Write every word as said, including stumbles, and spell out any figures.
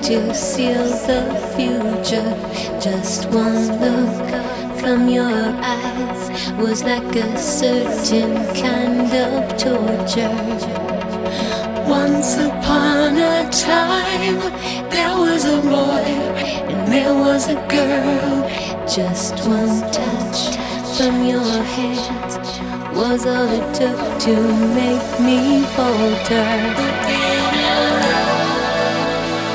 to seal the future. Just one look from your eyes was like a certain kind of torture. Once upon a time, there was a boy and there was a girl. Just one touch from your hands was all it took to make me falter.